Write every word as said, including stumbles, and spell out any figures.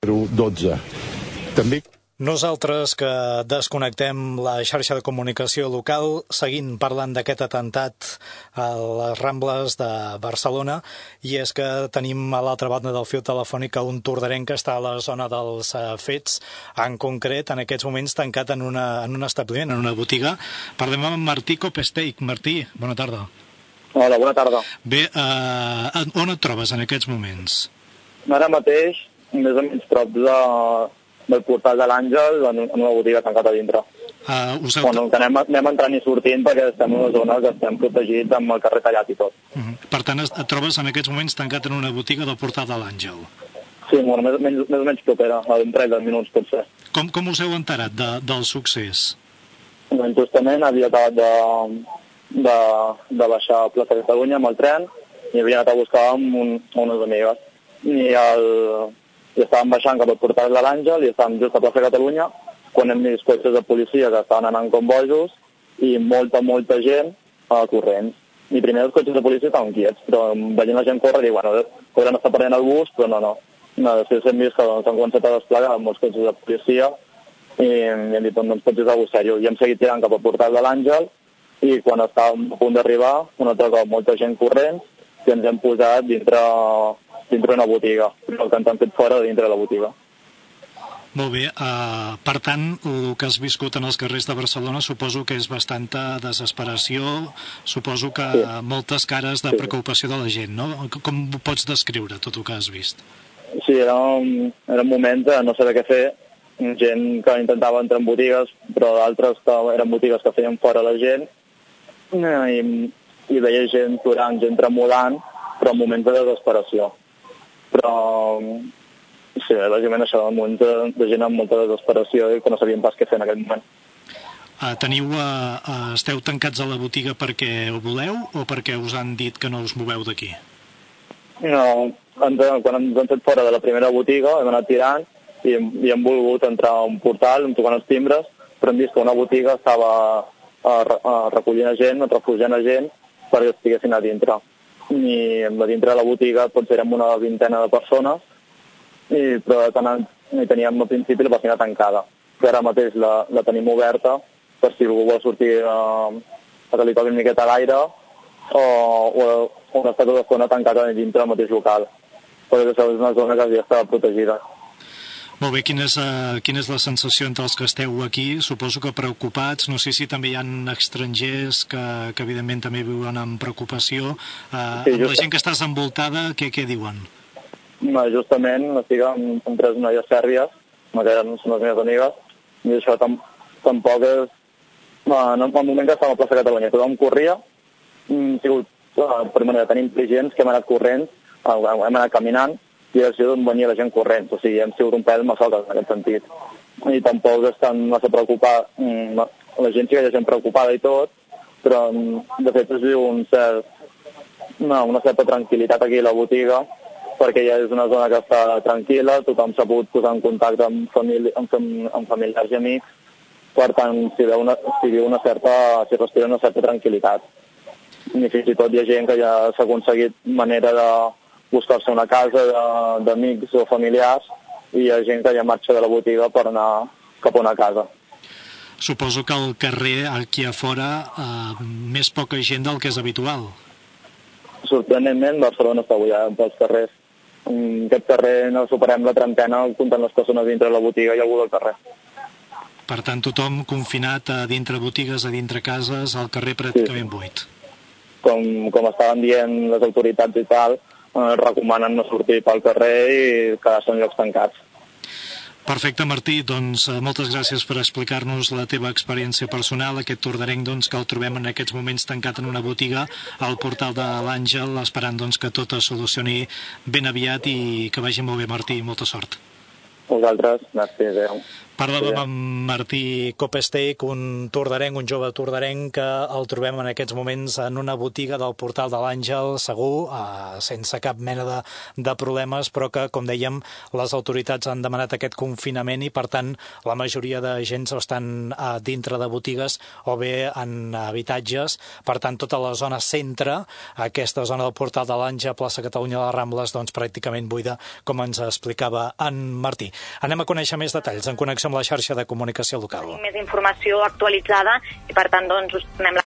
dotze. També... Nosaltres que desconnectem la xarxa de comunicació local seguint parlant d'aquest atemptat a les Rambles de Barcelona, i és que tenim a l'altra banda del fil telefònic un tordarenc que està a la zona dels fets, en concret en aquests moments tancat en, una, en un establiment, en una botiga. Parlem amb Martí Copesteix. Martí, bona tarda. Hola, bona tarda. Bé, eh, on et trobes en aquests moments? Ara mateix, més o menys prop de... del portal de l'Àngel, en una botiga tancada a dintre. Uh, us heu... Bueno, que anem, anem entrant i sortint perquè estem en una zona que estem protegits amb el carrer tallat i tot. Uh -huh. Per tant, et trobes en aquests moments tancat en una botiga del portal de l'Àngel. Sí, bueno, més, més, més o menys propera, a un parell de minuts potser. Com, com us heu enterat de, del succés? Doncs justament havia acabat de, de, de baixar a Plaça Catalunya amb el tren i havia anat a buscar amb, un, amb unes amigues. I el... i estàvem baixant cap al portal de l'Àngel i estàvem just a Plaça Catalunya quan hem vist cotxes de policia que estaven anant com bojos i molta, molta gent a corrents. I primer els cotxes de policia estaven quiets, però veient la gent córrer, i bueno, podran estar perdent el bus, però no, no. no després hem vist que s'han començat a desplegar amb molts cotxes de policia i, i hem dit, doncs pots dir alguna cosa, i hem seguit tirant cap al portal de l'Àngel i quan estàvem a punt d'arribar, un altre cop molta gent corrents i ens hem posat dintre... dintre una botiga, el que ens han fet fora dintre de la botiga. Molt bé, uh, per tant, el que has viscut en els carrers de Barcelona suposo que és bastanta desesperació, suposo que sí. moltes cares de sí. preocupació de la gent, no? Com ho pots descriure, tot el que has vist? Sí, era un, era un moment de no saber què fer, gent que intentava entrar en botigues, però d'altres que eren botigues que feien fora la gent, i, i veia gent aturant, gent tremolant, però en moments de desesperació. Però, sí, bàsicament això, un munt de, de gent amb molta desesperació i que no sabien pas què fer en aquell moment. Uh, teniu, uh, uh, esteu tancats a la botiga perquè ho voleu o perquè us han dit que no us moveu d'aquí? No, ens, quan ens han fet fora de la primera botiga hem anat tirant i, i hem volgut entrar a un portal, hem tocat els timbres, però hem vist que una botiga estava uh, uh, recollint gent, refugiant a gent perquè estiguessin a dintre. I a dintre de la botiga potser érem una vintena de persones, i, però tant, i teníem al principi la piscina tancada, que ara mateix la, la tenim oberta per si algú vol sortir a, a que li toqui una miqueta a l'aire o, o, o una estat d'estona tancada dintre del mateix local, perquè és una zona que ja estava protegida. Molt bé, quina és, uh, quina és la sensació entre els que esteu aquí? Suposo que preocupats, no sé si també hi ha estrangers que, que evidentment també viuen amb preocupació. Uh, sí, amb la gent que estàs envoltada, què, què diuen? No, justament, estic amb, amb tres noies sèrbies, que eren, són les meves amigues, i això tam, tampoc és... No, en el moment que estàvem a Plaça Catalunya, tothom corria, hem sigut, uh, per manera tan intel·ligents que hem anat corrents, uh, hem anat caminant, i a l'acció d'on venia la gent corrents, o sigui, hem sigut un pèl massoques en aquest sentit. I tampoc estan massa preocupats, la gent sí que hi ha gent preocupada i tot, però de fet es viu un cert, no, una certa tranquil·litat aquí a la botiga, perquè ja és una zona que està tranquil·la, tothom s'ha pogut posar en contacte amb, famili amb, fam amb familiars i amics, per tant, s'hi veu una, s'hi viu una certa, s'hi respira una certa tranquil·litat. I fins i tot hi ha gent que ja s'ha aconseguit manera de buscar-se una casa d'amics o familiars i hi ha gent que ja marxa de la botiga per anar cap a una casa. Suposo que al carrer, aquí a fora, eh, més poca gent del que és habitual. Sorprenentment, Barcelona està bullada pels carrers. En aquest carrer no superem la trentena comptant les persones dintre de la botiga i algú del carrer. Per tant, tothom confinat a dintre botigues, a dintre cases, al carrer pràcticament sí. buit. Com, com estaven dient les autoritats i tal, recomanen no sortir pel carrer i quedar-se en llocs tancats. Perfecte, Martí, doncs moltes gràcies per explicar-nos la teva experiència personal, aquest tordarenc doncs, que el trobem en aquests moments tancat en una botiga al portal de l'Àngel, esperant doncs, que tot es solucioni ben aviat i que vagi molt bé, Martí, molta sort. Vosaltres, gràcies, adeu. Parlàvem amb Martí Copestech, un tordarenc, un jove tordarenc, que el trobem en aquests moments en una botiga del Portal de l'Àngel, segur, eh, sense cap mena de, de problemes, però que, com dèiem, les autoritats han demanat aquest confinament i, per tant, la majoria de gent estan eh, dintre de botigues o bé en habitatges. Per tant, tota la zona centre, aquesta zona del Portal de l'Àngel, plaça Catalunya de les Rambles, doncs pràcticament buida, com ens explicava en Martí. Anem a conèixer més detalls en connexió amb la xarxa de comunicació local. Més informació actualitzada i, per tant, doncs, us donem la